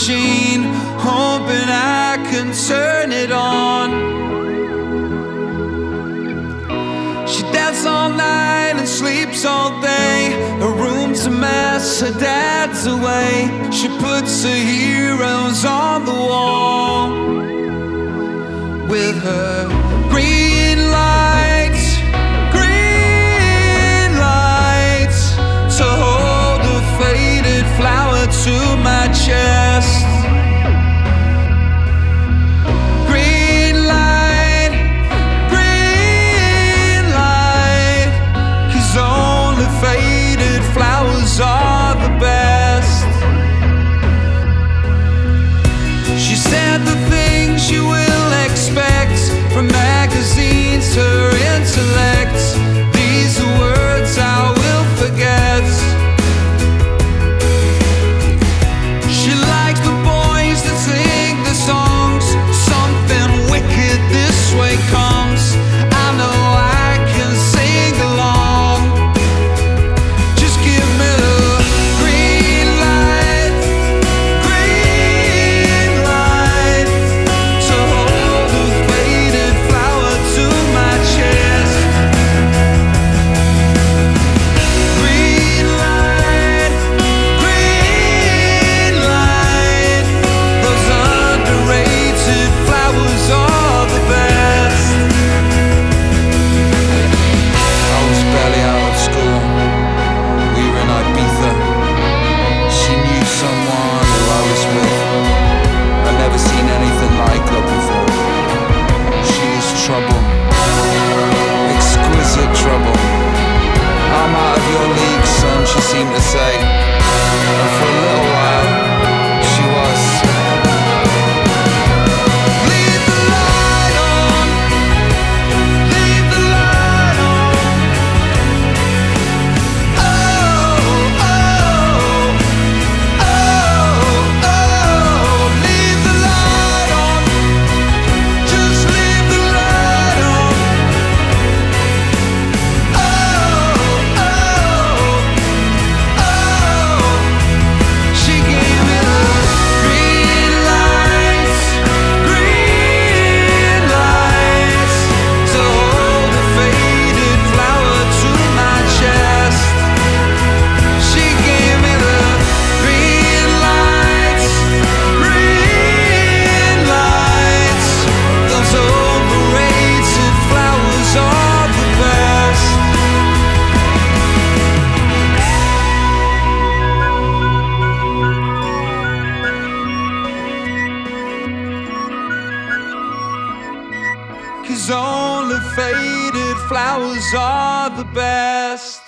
machine, hoping I can turn it on. She dances all night and sleeps all day. Her room's a mess, her dad's away. She puts her heroes on the wall with her green lights, green lights, to hold a faded flower to my chest. Green light, 'cause only faded flowers are the best. She said the things you will expect from magazines, her intellect. These are words I will forget. She likes the boys that sing the songs. Something wicked this way comes. I know I can sing along. Just give me the green light, to hold a faded flower to my chest. Green light, those underrated flowers are the best. I was barely out of school, we were in Ibiza. She knew someone who I was with. I'd never seen anything like her before. She is trouble, exquisite trouble. I'm out of your league, son, she seemed to say. And for a little while, she was. Leave the light on, leave the light on. Oh, oh, oh, oh, leave the light on. Just leave the light on. Oh, oh, oh. She gave me the green lights, to hold a faded flower to my chest. She gave me the green lights, those overrated flowers are the best. Cause only faded flowers are the best.